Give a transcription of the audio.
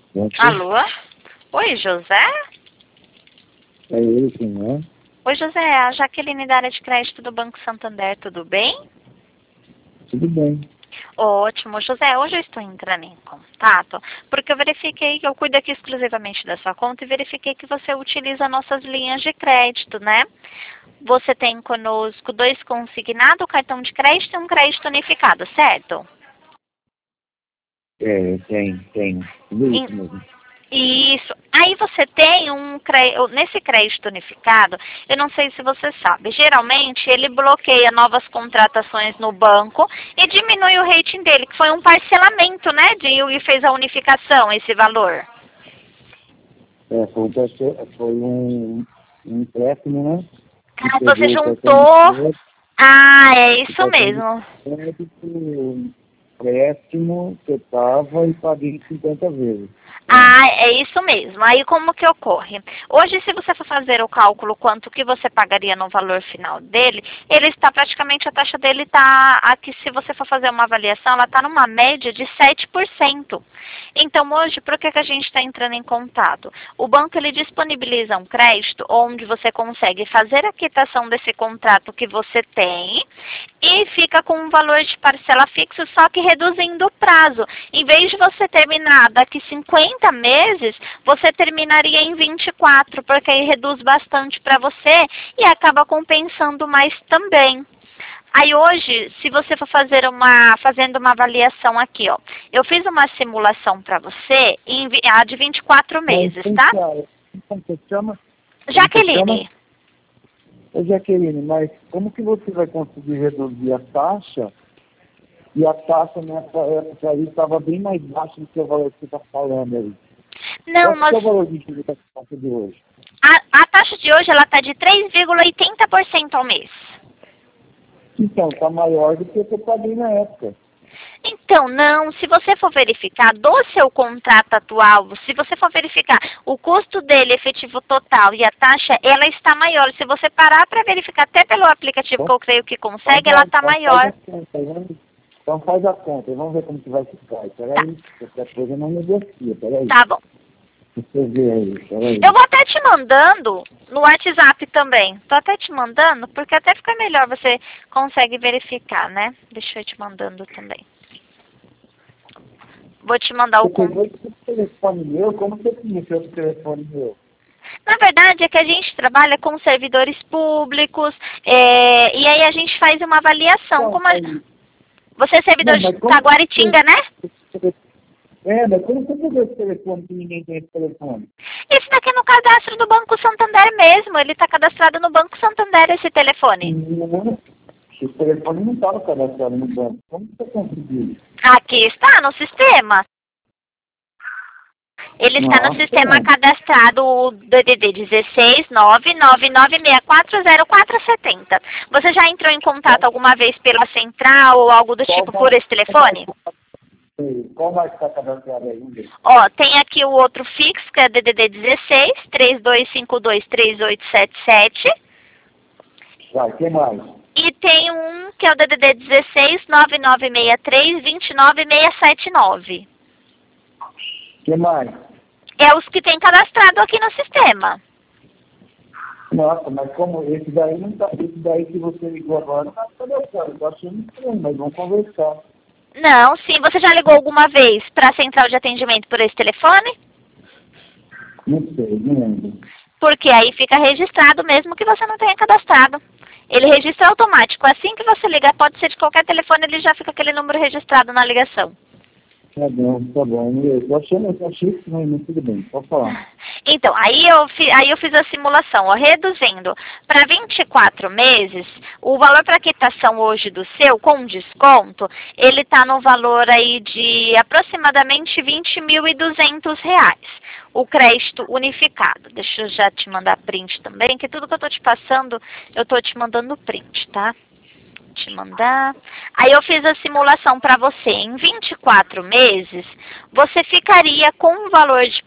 Pronto. Alô? Oi, José? É ele quem é? Oi, José, a Jaqueline da área de crédito do Banco Santander, tudo bem? Tudo bem. Ótimo, José, hoje eu estou entrando em contato porque eu verifiquei que eu cuido aqui exclusivamente da sua conta e verifiquei que você utiliza nossas linhas de crédito, né? Você tem conosco 2 consignados, cartão de crédito e um crédito unificado, certo? Tem. Tudo Em- isso mesmo. Isso. Aí você tem nesse crédito unificado, eu não sei se você sabe, geralmente ele bloqueia novas contratações no banco e diminui o rating dele, que foi um parcelamento, né, e fez a unificação, esse valor. Foi um empréstimo, né? Que Ah, você pegou o cartão de juntou. crédito, Ah, é o isso cartão de mesmo. crédito, empréstimo que eu tava e paguei 50 vezes. Ah, é isso mesmo. Aí como que ocorre? Hoje, se você for fazer o cálculo quanto que você pagaria no valor final dele, ele está praticamente, a taxa dele está aqui, se você for fazer uma avaliação, ela está numa média de 7%. Então hoje, por que a gente está entrando em contato? O banco ele disponibiliza um crédito onde você consegue fazer a quitação desse contrato que você tem e fica com um valor de parcela fixo, só que reduzindo o prazo. Em vez de você terminar daqui 50 meses, você terminaria em 24, porque aí reduz bastante para você e acaba compensando mais também. Aí hoje, se você for fazendo uma avaliação aqui, ó, eu fiz uma simulação para você a de 24 Mas, meses, tá? como você chama? Como você chama? Jaqueline. Ô, Jaqueline, mas como que você vai conseguir reduzir a taxa? E a taxa nessa época aí estava bem mais baixa do que o valor que você está falando aí. Não, Qual que é o nós valor de juros da taxa de hoje? a taxa de hoje ela está de 3,80% ao mês. Então, está maior do que o que eu paguei na época. Então, não, se você for verificar do seu contrato atual, se você for verificar o custo dele efetivo total e a taxa, ela está maior. Se você parar para verificar até pelo aplicativo que eu creio que consegue, ela está Então faz maior. a conta, então faz a conta, vamos ver como que vai ficar. Tá, Peraí, qualquer coisa não negocia, peraí. tá bom. Deixa eu ver aí, peraí. Eu vou até te mandando no WhatsApp também. Tô até te mandando, porque até fica melhor, você consegue verificar, né? Deixa eu te mandando também. Vou te mandar o Você contato. pegou esse telefone meu? Como você conheceu esse telefone meu? Na verdade, é que a gente trabalha com servidores públicos, e aí a gente faz uma avaliação. Então, aí, Você é servidor não, de mas como você... Taguaritinga, né? Mas como você pegou esse telefone que ninguém tem esse telefone? Esse daqui é no cadastro do Banco Santander mesmo. Ele está cadastrado no Banco Santander, esse telefone. Não, esse telefone não estava cadastrado no banco. Como que você conseguiu? Aqui está, no sistema. Ele está no Nossa, sistema cadastrado o DDD 16 999640470. Você já entrou em contato alguma vez pela central ou algo do tipo por esse telefone? Qual mais está cadastrado ainda? Ó, tem aqui o outro fixo, que é DDD 16 32523877. Vai, que mais? E tem um que é o DDD 16 9963 29679. Que mais? É os que tem cadastrado aqui no sistema. Nossa, mas como esse daí não tá, esse daí que você ligou agora não tá cadastrado. Eu tô achando estranho, mas vamos conversar. Não, sim. Você já ligou alguma vez para a central de atendimento por esse telefone? Não sei, não lembro. Porque aí fica registrado mesmo que você não tenha cadastrado. Ele registra automático. Assim que você ligar, pode ser de qualquer telefone, ele já fica aquele número registrado na ligação. Tá bom, tá bom. Eu achei estranho, mas tudo bem, pode falar. Então, aí eu fiz a simulação, ó, reduzindo para 24 meses, o valor para quitação hoje do seu, com desconto, ele está no valor aí de aproximadamente R$ 20.200, o crédito unificado. Deixa eu já te mandar print também, que tudo que eu estou te passando, eu estou te mandando print, tá? Te mandar. Aí eu fiz a simulação para você. Em 24 meses, você ficaria com um valor de